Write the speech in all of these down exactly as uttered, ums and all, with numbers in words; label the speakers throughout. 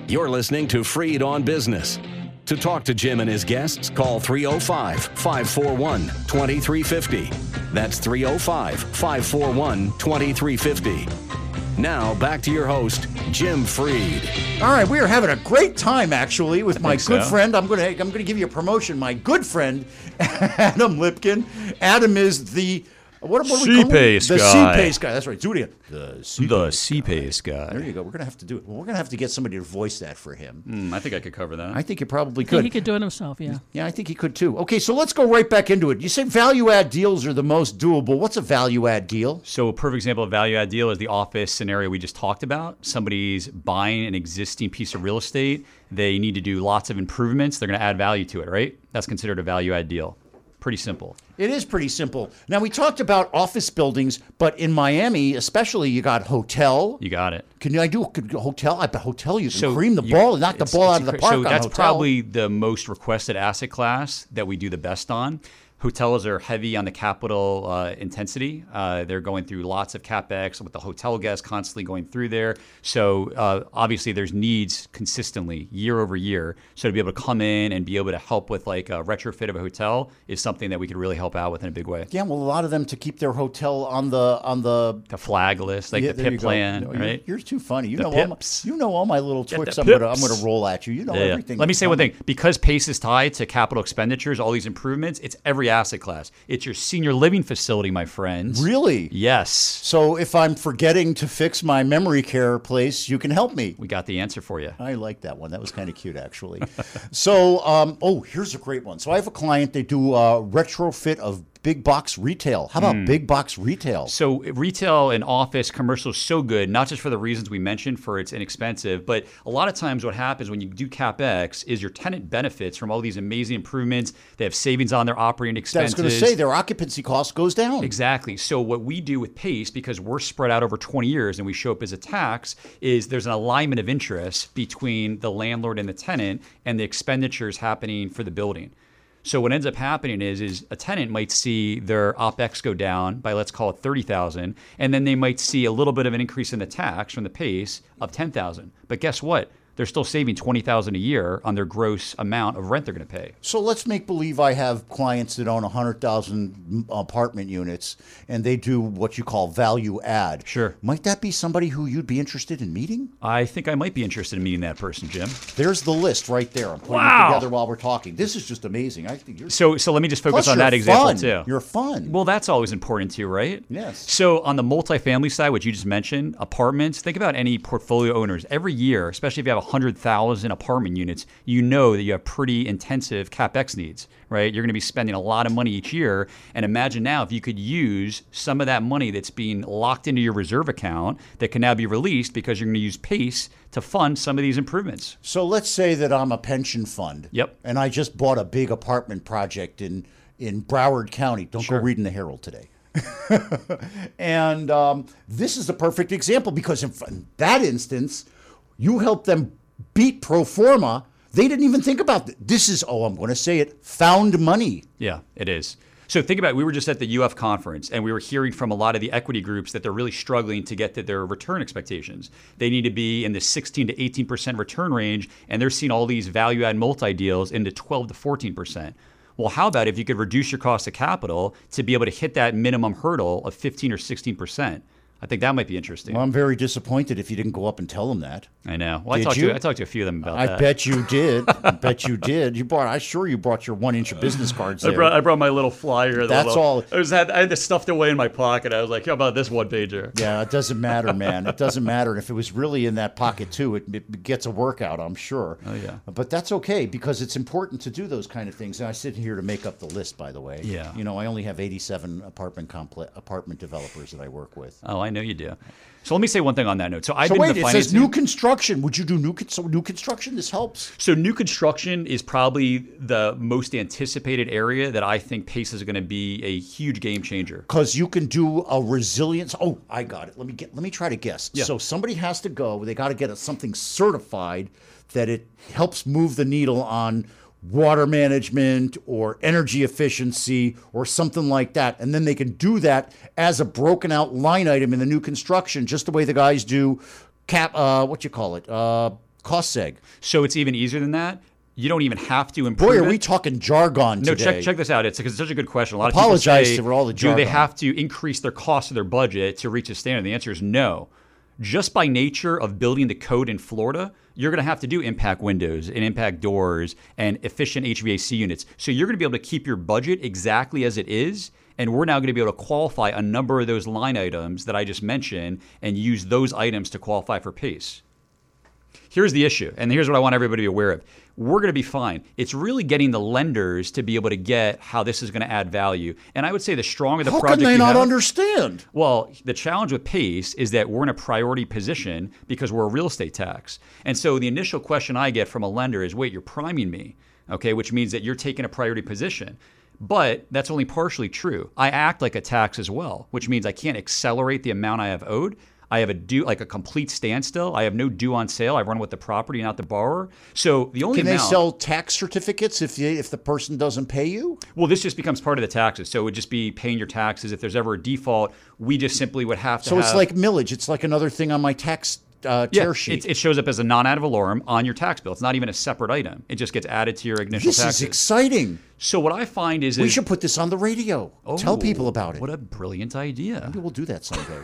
Speaker 1: You're listening to Freed on Business. To talk to Jim and his guests, call three oh five, five four one, two three five oh. That's three oh five, five four one, two three five oh. Now, back to your host, Jim Freed.
Speaker 2: All right, we are having a great time, actually, with
Speaker 3: I
Speaker 2: my
Speaker 3: think
Speaker 2: good
Speaker 3: so.
Speaker 2: friend. I'm going to I'm going to give you a promotion. My good friend, Adam Lipkin. Adam is the what, what are we calling him?
Speaker 3: C-Pace
Speaker 2: The
Speaker 3: guy.
Speaker 2: C-Pace guy. That's right. Do it again. The C-Pace
Speaker 3: The C-Pace guy.
Speaker 2: There you go. We're going to have to do it. Well, we're going to have to get somebody to voice that for him.
Speaker 3: Mm, I think I could cover that.
Speaker 2: I think you probably
Speaker 4: I think
Speaker 2: could.
Speaker 4: he could do it himself, yeah.
Speaker 2: Yeah, I think he could too. Okay, so let's go right back into it. You say value-add deals are the most doable. What's a value-add deal?
Speaker 3: So a perfect example of value add deal is the office scenario we just talked about. Somebody's buying an existing piece of real estate. They need to do lots of improvements. They're going to add value to it, right? That's considered a value add deal. Pretty simple.
Speaker 2: It is pretty simple. Now, we talked about office buildings, but in Miami, especially, you got hotel.
Speaker 3: You got it.
Speaker 2: Can I do a hotel? I bet hotel you can
Speaker 3: So
Speaker 2: cream the
Speaker 3: you-
Speaker 2: ball and knock the
Speaker 3: it's-
Speaker 2: ball
Speaker 3: it's
Speaker 2: out of the
Speaker 3: incre-
Speaker 2: park
Speaker 3: So
Speaker 2: on
Speaker 3: that's
Speaker 2: hotel.
Speaker 3: probably the most requested asset class that we do the best on. Hotels are heavy on the capital uh, intensity. Uh, they're going through lots of CapEx with the hotel guests constantly going through there. So uh, obviously there's needs consistently year over year. So to be able to come in and be able to help with like a retrofit of a hotel is something that we could really help out with in a big way.
Speaker 2: Yeah, well, a lot of them to keep their hotel on the on the.
Speaker 3: The flag list, like
Speaker 2: Yeah,
Speaker 3: the
Speaker 2: there you
Speaker 3: PIP
Speaker 2: go.
Speaker 3: plan,
Speaker 2: No, you're,
Speaker 3: right?
Speaker 2: You're too funny. You
Speaker 3: The
Speaker 2: know all my,
Speaker 3: pips.
Speaker 2: you know all my little tricks.
Speaker 3: the
Speaker 2: I'm gonna I'm
Speaker 3: pips.
Speaker 2: gonna roll at you. You know
Speaker 3: Yeah, yeah.
Speaker 2: everything.
Speaker 3: Let me
Speaker 2: that's
Speaker 3: say one
Speaker 2: coming.
Speaker 3: thing. Because PACE is tied to capital expenditures, all these improvements, it's every asset class. It's your senior living facility, my friends.
Speaker 2: Really?
Speaker 3: Yes.
Speaker 2: So if I'm forgetting to fix my memory care place, you can help me.
Speaker 3: We got the answer for you.
Speaker 2: I like that one. That was kind of cute, actually. so, um, oh, here's a great one. So I have a client. They do uh, retrofit of big box retail. How about big box retail?
Speaker 3: So retail and office commercial is so good, not just for the reasons we mentioned, for it's inexpensive, but a lot of times what happens when you do CapEx is your tenant benefits from all these amazing improvements. They have savings on their operating
Speaker 2: I was
Speaker 3: expenses.
Speaker 2: going to say their occupancy cost goes down.
Speaker 3: Exactly. So what we do with PACE, because we're spread out over twenty years and we show up as a tax, is there's an alignment of interest between the landlord and the tenant and the expenditures happening for the building. So what ends up happening is, is a tenant might see their OpEx go down by, let's call it thirty thousand, and then they might see a little bit of an increase in the tax from the PACE of ten thousand. But guess what? They're still saving twenty thousand a year on their gross amount of rent they're going to pay.
Speaker 2: So let's make believe I have clients that own one hundred thousand apartment units and they do what you call value add.
Speaker 3: Sure.
Speaker 2: Might that be somebody who you'd be interested in meeting?
Speaker 3: I think I might be interested in meeting that person, Jim.
Speaker 2: There's the list right there. I'm putting
Speaker 3: Wow.
Speaker 2: it together while we're talking. This is just amazing. I think you're
Speaker 3: So, so let me just focus
Speaker 2: Plus,
Speaker 3: on
Speaker 2: you're
Speaker 3: that example
Speaker 2: fun.
Speaker 3: too.
Speaker 2: You're fun.
Speaker 3: Well, that's always important too, right?
Speaker 2: Yes.
Speaker 3: So on the multifamily side, which you just mentioned, apartments, think about any portfolio owners. Every year, especially if you have one hundred thousand apartment units, you know that you have pretty intensive CapEx needs, right? You're going to be spending a lot of money each year. And imagine now if you could use some of that money that's being locked into your reserve account that can now be released because you're going to use PACE to fund some of these improvements.
Speaker 2: So let's say that I'm a pension fund.
Speaker 3: Yep.
Speaker 2: And I just bought a big apartment project in, in Broward County. Don't
Speaker 3: Sure.
Speaker 2: go reading the Herald today. and um, this is the perfect example because in in that instance, you help them beat pro forma. They didn't even think about this. This is, oh, I'm going to say it, found money.
Speaker 3: Yeah, it is. So think about it. We were just at the U F conference, and we were hearing from a lot of the equity groups that they're really struggling to get to their return expectations. They need to be in the sixteen to eighteen percent return range, and they're seeing all these value-add multi-deals into twelve to fourteen percent. Well, how about if you could reduce your cost of capital to be able to hit that minimum hurdle of fifteen or sixteen percent? I think that might be interesting.
Speaker 2: Well, I'm very disappointed if you didn't go up and tell them that.
Speaker 3: I know. Well, I
Speaker 2: Did
Speaker 3: talked,
Speaker 2: you?
Speaker 3: to, I talked to a few of them about
Speaker 2: I
Speaker 3: that.
Speaker 2: bet you did. I bet you did. You brought. I'm sure you brought your one-inch business cards
Speaker 3: I
Speaker 2: there.
Speaker 3: brought, I brought my little flyer. the
Speaker 2: That's
Speaker 3: little-
Speaker 2: all.
Speaker 3: I was had I had this stuffed away in my pocket. I was like, how about this one pager?
Speaker 2: Yeah, it doesn't matter, man. It doesn't matter. And if it was really in that pocket too, it, it gets a workout, I'm sure.
Speaker 3: Oh, yeah.
Speaker 2: But that's okay because it's important to do those kind of things. And I sit here to make up the list, by the way.
Speaker 3: Yeah.
Speaker 2: You know, I only have eighty-seven apartment comple- apartment developers that I work with.
Speaker 3: Oh, I know you do. So let me say one thing on that note. So I've
Speaker 2: So
Speaker 3: been in
Speaker 2: wait,
Speaker 3: the
Speaker 2: it
Speaker 3: financing.
Speaker 2: says new construction. Would you do new con- so new construction? This helps.
Speaker 3: So new construction is probably the most anticipated area that I think PACE is going to be a huge game changer.
Speaker 2: Because you can do a resilience. Oh, I got it. Let me get. Let me try to guess.
Speaker 3: Yeah.
Speaker 2: So somebody has to go. They got to get a, something certified that it helps move the needle on water management or energy efficiency or something like that, and then they can do that as a broken out line item in the new construction, just the way the guys do cap. Uh, what you call it? Uh, cost seg.
Speaker 3: So it's even easier than that. You don't even have to improve
Speaker 2: Boy, are
Speaker 3: it.
Speaker 2: we talking jargon
Speaker 3: No,
Speaker 2: today.
Speaker 3: check check this out. It's because it's such a good question. A lot
Speaker 2: Apologize
Speaker 3: of people say,
Speaker 2: for all the
Speaker 3: do they
Speaker 2: jargon.
Speaker 3: have to increase their cost of their budget to reach a standard? The answer is no. Just by nature of building the code in Florida, you're going to have to do impact windows and impact doors and efficient H V A C units. So you're going to be able to keep your budget exactly as it is. And we're now going to be able to qualify a number of those line items that I just mentioned and use those items to qualify for PACE. Here's the issue, and here's what I want everybody to be aware of. We're going to be fine. It's really getting the lenders to be able to get how this is going to add value. And I would say the stronger the
Speaker 2: How
Speaker 3: project
Speaker 2: can they
Speaker 3: you
Speaker 2: not
Speaker 3: have,
Speaker 2: understand?
Speaker 3: well, the challenge with PACE is that we're in a priority position because we're a real estate tax. And so the initial question I get from a lender is, wait, you're priming me, okay, which means that you're taking a priority position. But that's only partially true. I act like a tax as well, which means I can't accelerate the amount I have owed. I have a due, like a complete standstill. I have no due on sale. I run with the property, not the borrower. So the only
Speaker 2: Can they
Speaker 3: amount,
Speaker 2: sell tax certificates if you, if the person doesn't pay you?
Speaker 3: well, this just becomes part of the taxes. So it would just be paying your taxes. If there's ever a default, we just simply would have to
Speaker 2: So
Speaker 3: have,
Speaker 2: it's like millage. It's like another thing on my tax uh,
Speaker 3: yeah,
Speaker 2: tear sheet.
Speaker 3: it, it shows up as a non-ad valorem on your tax bill. It's not even a separate item. It just gets added to your initial
Speaker 2: this
Speaker 3: taxes.
Speaker 2: is exciting.
Speaker 3: So what I find is,
Speaker 2: We
Speaker 3: is
Speaker 2: should put this on the radio. Tell
Speaker 3: Oh,
Speaker 2: people about it.
Speaker 3: What a brilliant idea.
Speaker 2: Maybe we'll do that someday.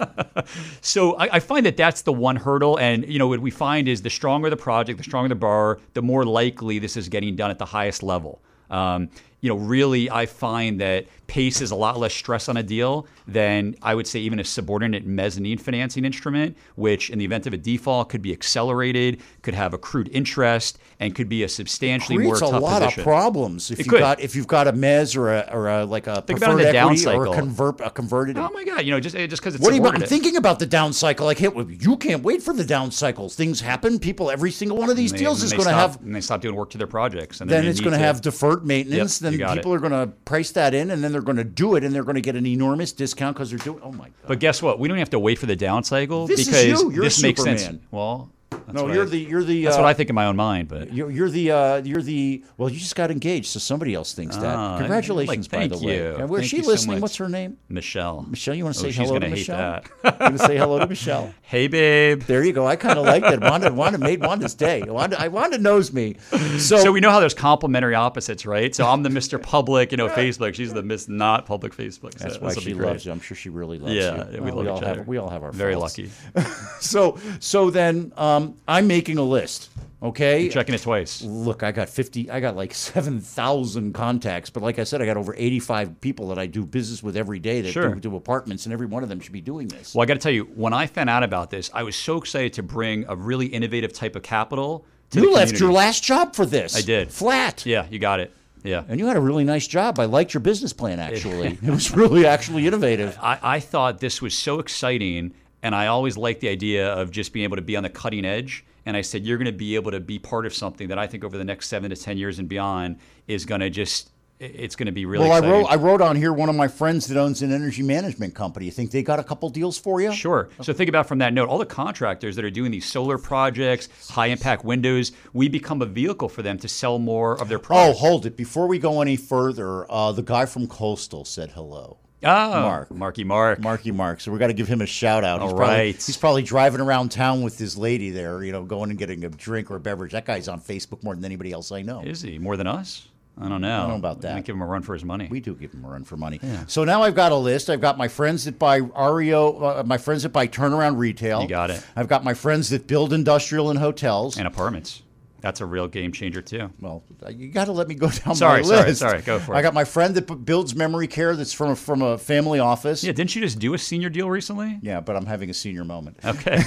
Speaker 3: So I, I find that that's the one hurdle. And, you know, what we find is the stronger the project, the stronger the borrower, the more likely this is getting done at the highest level. Um, you know, really, I find that PACE is a lot less stress on a deal than I would say even a subordinate mezzanine financing instrument, which in the event of a default could be accelerated, could have accrued interest, and could be a substantially more
Speaker 2: Creates a
Speaker 3: tough
Speaker 2: lot
Speaker 3: position.
Speaker 2: of problems if
Speaker 3: It
Speaker 2: you
Speaker 3: could.
Speaker 2: got if you've got a mezz or a or a like a
Speaker 3: Think about
Speaker 2: preferred
Speaker 3: the down
Speaker 2: equity or a
Speaker 3: cycle.
Speaker 2: convert a converted.
Speaker 3: Oh my God! You know, just just because it's
Speaker 2: What do you? I'm
Speaker 3: subordinate.
Speaker 2: thinking about the down cycle. Like, hey, you can't wait for the down cycles. Things happen. People, every single one of these
Speaker 3: And they-
Speaker 2: deals
Speaker 3: and
Speaker 2: is
Speaker 3: they
Speaker 2: going to
Speaker 3: stop-
Speaker 2: have.
Speaker 3: and they stop doing work to their projects. And
Speaker 2: Then
Speaker 3: they
Speaker 2: it's
Speaker 3: need
Speaker 2: going to
Speaker 3: to
Speaker 2: have deferred maintenance.
Speaker 3: Yep, you
Speaker 2: then
Speaker 3: got
Speaker 2: people
Speaker 3: it.
Speaker 2: are going to price that in, and then they're going to do it, and they're going to get an enormous discount because they're doing. Oh my God!
Speaker 3: But guess what? We don't have to wait for the down cycle
Speaker 2: This is
Speaker 3: because
Speaker 2: you. You're
Speaker 3: this makes sense.
Speaker 2: Superman.
Speaker 3: Well, that's
Speaker 2: no,
Speaker 3: what
Speaker 2: you're
Speaker 3: I,
Speaker 2: the you're the.
Speaker 3: That's
Speaker 2: uh,
Speaker 3: what I think in my own mind. But
Speaker 2: You're, you're the uh, you're the well. You just got engaged, so somebody else thinks that.
Speaker 3: Ah,
Speaker 2: Congratulations,
Speaker 3: like,
Speaker 2: by the
Speaker 3: thank
Speaker 2: way.
Speaker 3: you.
Speaker 2: Uh, Where's
Speaker 3: Thank
Speaker 2: she
Speaker 3: you so
Speaker 2: listening?
Speaker 3: much.
Speaker 2: What's her name?
Speaker 3: Michelle.
Speaker 2: Michelle, you want to
Speaker 3: Oh,
Speaker 2: say
Speaker 3: she's
Speaker 2: hello to
Speaker 3: gonna hate
Speaker 2: Michelle?
Speaker 3: that.
Speaker 2: You want to say hello to Michelle?
Speaker 3: Hey, babe.
Speaker 2: There you go. I kind of like that. Wanda, Wanda made Wanda's day. Wanda, I, Wanda knows me. So,
Speaker 3: So we know how there's complementary opposites, right? So I'm the Mister Public, you know, Facebook. She's the Miss Not Public Facebook. So
Speaker 2: that's why
Speaker 3: this'll
Speaker 2: she
Speaker 3: be great.
Speaker 2: loves you. I'm sure she really loves
Speaker 3: Yeah,
Speaker 2: you.
Speaker 3: we
Speaker 2: Well,
Speaker 3: love
Speaker 2: all
Speaker 3: each other.
Speaker 2: have we all have our
Speaker 3: Very
Speaker 2: faults.
Speaker 3: lucky.
Speaker 2: So so then um, I'm making a list. Okay.
Speaker 3: Checking it twice.
Speaker 2: Look, I got fifty. I got like seven thousand contacts, but like I said, I got over eighty-five people that I do business with every day that
Speaker 3: Sure.
Speaker 2: do, do apartments, and every one of them should be doing this.
Speaker 3: Well, I got to tell you, when I found out about this, I was so excited to bring a really innovative type of capital to
Speaker 2: You
Speaker 3: the
Speaker 2: left
Speaker 3: community.
Speaker 2: your last job for this.
Speaker 3: I did.
Speaker 2: Flat.
Speaker 3: Yeah, you got it. Yeah.
Speaker 2: And you had a really nice job. I liked your business plan, actually. It was really actually innovative.
Speaker 3: I, I thought this was so exciting, and I always liked the idea of just being able to be on the cutting edge. And I said, you're going to be able to be part of something that I think over the next seven to ten years and beyond is going to just, it's going to be really
Speaker 2: Well, I
Speaker 3: exciting.
Speaker 2: wrote, I wrote on here one of my friends that owns an energy management company. You think they got a couple deals for you?
Speaker 3: Sure. So think about from that note, all the contractors that are doing these solar projects, high impact windows, we become a vehicle for them to sell more of their
Speaker 2: Oh,
Speaker 3: products.
Speaker 2: hold it. Before we go any further, uh, the guy from Coastal said hello.
Speaker 3: Oh,
Speaker 2: Mark.
Speaker 3: Marky Mark.
Speaker 2: Marky Mark. So we got to give him a shout out. He's
Speaker 3: All
Speaker 2: probably,
Speaker 3: right.
Speaker 2: He's probably driving around town with his lady there, you know, going and getting a drink or a beverage. That guy's on Facebook more than anybody else I know.
Speaker 3: Is he? More than us? I don't know. I
Speaker 2: don't know about that.
Speaker 3: Might give him a run for his money.
Speaker 2: We do give him a run for money. So now I've got a list. I've got my friends that buy R E O, uh, my friends that buy turnaround retail.
Speaker 3: You got it.
Speaker 2: I've got my friends that build industrial and hotels.
Speaker 3: And apartments. That's a real game changer too.
Speaker 2: Well, you got to let me go down
Speaker 3: Sorry,
Speaker 2: my
Speaker 3: sorry,
Speaker 2: list.
Speaker 3: sorry. Go for
Speaker 2: I
Speaker 3: it.
Speaker 2: got my friend that b- builds memory care that's from a, from a family office.
Speaker 3: Yeah, didn't you just do a senior deal recently?
Speaker 2: Yeah, but I'm having a senior moment.
Speaker 3: Okay.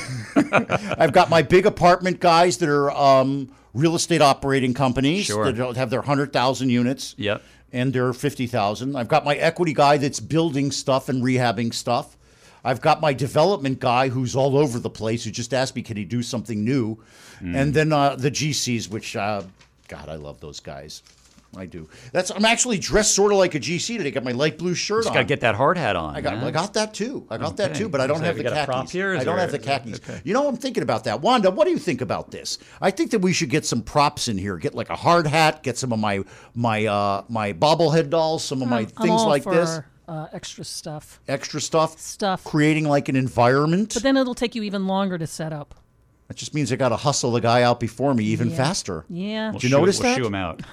Speaker 2: I've got my big apartment guys that are um, real estate operating companies
Speaker 3: Sure.
Speaker 2: that don't have their one hundred thousand units.
Speaker 3: Yep.
Speaker 2: And they're fifty thousand. I've got my equity guy that's building stuff and rehabbing stuff. I've got my development guy who's all over the place who just asked me, can he do something new?
Speaker 3: Mm.
Speaker 2: And then uh, the G Cs, which, uh, God, I love those guys. I do. That's I'm actually dressed sort of like a G C today. Got my light blue shirt
Speaker 3: Just
Speaker 2: on.
Speaker 3: got to get that hard hat on.
Speaker 2: I got,
Speaker 3: man.
Speaker 2: I got that too. I got that
Speaker 3: Okay.
Speaker 2: too, but I don't
Speaker 3: So
Speaker 2: have
Speaker 3: you
Speaker 2: the
Speaker 3: got a prop
Speaker 2: khakis.
Speaker 3: here? Is
Speaker 2: I don't
Speaker 3: there-
Speaker 2: have the
Speaker 3: is there-
Speaker 2: khakis.
Speaker 3: okay.
Speaker 2: You know, I'm thinking about that. Wanda, what do you think about this? I think that we should get some props in here. Get like a hard hat. Get some of my my uh, my bobblehead dolls. Some of my
Speaker 4: I'm
Speaker 2: things
Speaker 4: all
Speaker 2: like
Speaker 4: for,
Speaker 2: this.
Speaker 4: Uh, extra stuff.
Speaker 2: Extra stuff.
Speaker 4: Stuff.
Speaker 2: Creating like an environment.
Speaker 4: But then it'll take you even longer to set up.
Speaker 2: That just means I got to hustle the guy out before me even
Speaker 4: Yeah.
Speaker 2: faster.
Speaker 4: Yeah.
Speaker 3: We'll
Speaker 2: Did you
Speaker 3: shoo-
Speaker 2: notice
Speaker 3: we'll
Speaker 2: that?
Speaker 3: shoo him out.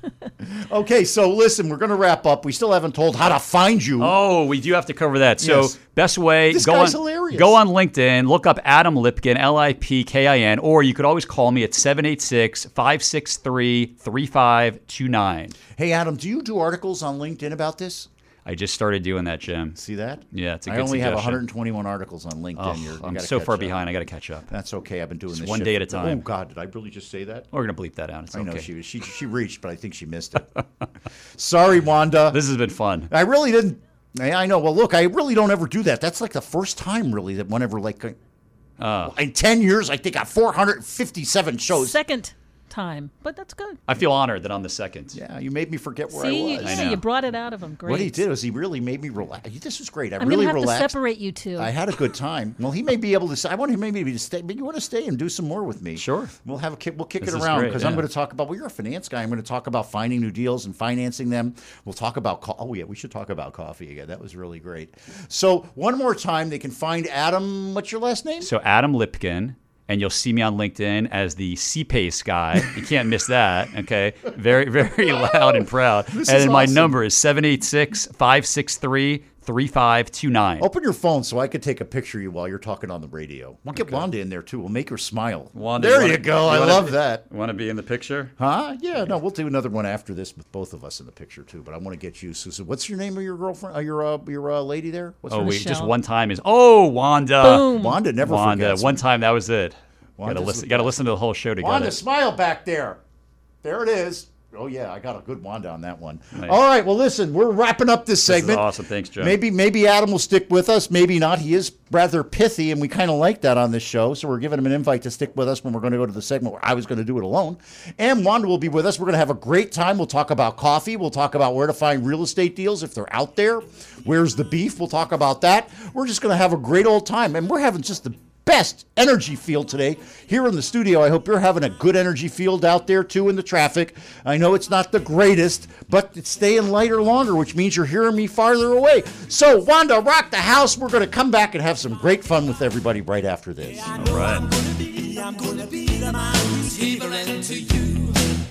Speaker 2: Okay, so listen, we're going to wrap up. We still haven't told how to find you.
Speaker 3: Oh, we do have to cover that. So
Speaker 2: Yes.
Speaker 3: best way,
Speaker 2: This
Speaker 3: go
Speaker 2: guy's
Speaker 3: on,
Speaker 2: hilarious.
Speaker 3: go on LinkedIn, look up Adam Lipkin, L I P K I N, or you could always call me at seven eight six, five six three, three five two nine.
Speaker 2: Hey, Adam, do you do articles on LinkedIn about this?
Speaker 3: I just started doing that, Jim.
Speaker 2: See that?
Speaker 3: Yeah, it's a
Speaker 2: I
Speaker 3: good
Speaker 2: only have
Speaker 3: suggestion.
Speaker 2: one hundred twenty-one articles on LinkedIn.
Speaker 3: Oh,
Speaker 2: You're, you
Speaker 3: I'm
Speaker 2: gotta
Speaker 3: so
Speaker 2: catch
Speaker 3: far
Speaker 2: up.
Speaker 3: behind. I got to catch up.
Speaker 2: That's okay. I've been doing this
Speaker 3: one
Speaker 2: shit
Speaker 3: day at a
Speaker 2: for-
Speaker 3: time.
Speaker 2: Oh God, did I really just say that?
Speaker 3: We're going to bleep that out. It's
Speaker 2: I
Speaker 3: okay.
Speaker 2: know she was. She she reached, but I think she missed it. Sorry, Wanda.
Speaker 3: This has been fun.
Speaker 2: I really didn't. I I know. Well, look, I really don't ever do that. That's like the first time, really, that whenever like uh, in ten years, I think I four hundred fifty-seven shows.
Speaker 4: Second time, but that's good.
Speaker 3: I feel honored that I'm the second.
Speaker 2: Yeah, you made me forget where
Speaker 4: See,
Speaker 2: I was.
Speaker 4: yeah,
Speaker 3: I know.
Speaker 4: you brought it out of him. Great.
Speaker 2: What he did was he really made me relax. This was great. I
Speaker 4: I'm
Speaker 2: really
Speaker 4: gonna have
Speaker 2: relaxed.
Speaker 4: to separate you two.
Speaker 2: I had a good time. Well, he may be able to. Say, I want him maybe to stay. But you want to stay and do some more with me?
Speaker 3: Sure.
Speaker 2: We'll have a kick. We'll kick
Speaker 3: This
Speaker 2: it
Speaker 3: is
Speaker 2: around
Speaker 3: great,
Speaker 2: because I'm
Speaker 3: yeah.
Speaker 2: going to talk about. Well, you're a finance guy. I'm going to talk about finding new deals and financing them. We'll talk about. Co- oh yeah, we should talk about coffee again. That was really great. So one more time, they can find Adam. What's your last name?
Speaker 3: So Adam Lipkin, and you'll see me on LinkedIn as the C-Pace guy. You can't miss that, okay? Very, very loud and proud.
Speaker 2: This
Speaker 3: and
Speaker 2: is
Speaker 3: then my
Speaker 2: awesome.
Speaker 3: number is seven eight six, five six three, three five two nine.
Speaker 2: Open your phone so I could take a picture of you while you're talking on the radio. We'll get Wanda in there too. We'll make her smile.
Speaker 3: Wanda,
Speaker 2: there
Speaker 3: you
Speaker 2: you
Speaker 3: wanna-
Speaker 2: go.
Speaker 3: you
Speaker 2: I
Speaker 3: wanna
Speaker 2: love
Speaker 3: be-
Speaker 2: that.
Speaker 3: Want to be in the picture?
Speaker 2: Huh? Yeah, no, we'll do another one after this with both of us in the picture too. But I want to get you, Susan. What's your name of your girlfand? Uh, your uh, your uh, lady there? What's
Speaker 3: Oh,
Speaker 2: her
Speaker 3: wait,
Speaker 2: name?
Speaker 3: just
Speaker 4: Michelle.
Speaker 3: one time is, oh, Wanda.
Speaker 4: Boom.
Speaker 2: Wanda never
Speaker 3: Wanda,
Speaker 2: forgets.
Speaker 3: one time, that was it. Got to
Speaker 2: Wanda's
Speaker 3: listen,
Speaker 2: the
Speaker 3: gotta
Speaker 2: best.
Speaker 3: listen to the whole show to get
Speaker 2: Wanda,
Speaker 3: it.
Speaker 2: smile back there. There it is. Oh yeah, I got a good Wanda on that one.
Speaker 3: Nice.
Speaker 2: All right, well listen, we're wrapping up this
Speaker 3: This is
Speaker 2: segment.
Speaker 3: awesome. Thanks, Joe.
Speaker 2: Maybe maybe Adam will stick with us, maybe not. He is rather pithy, and we kind of like that on this show. So we're giving him an invite to stick with us when we're going to go to the segment where I was going to do it alone. And Wanda will be with us. We're going to have a great time. We'll talk about coffee. We'll talk about where to find real estate deals if they're out there. Where's the beef? We'll talk about that. We're just going to have a great old time, and we're having just the best energy field today here in the studio. I hope you're having a good energy field out there too in the traffic. I know it's not the greatest, but it's staying lighter longer, which means you're hearing me farther away. So Wanda, rock the house. We're going to come back and have some great fun with everybody right after this.
Speaker 3: All right.
Speaker 5: I'm gonna be the man who's healing to you.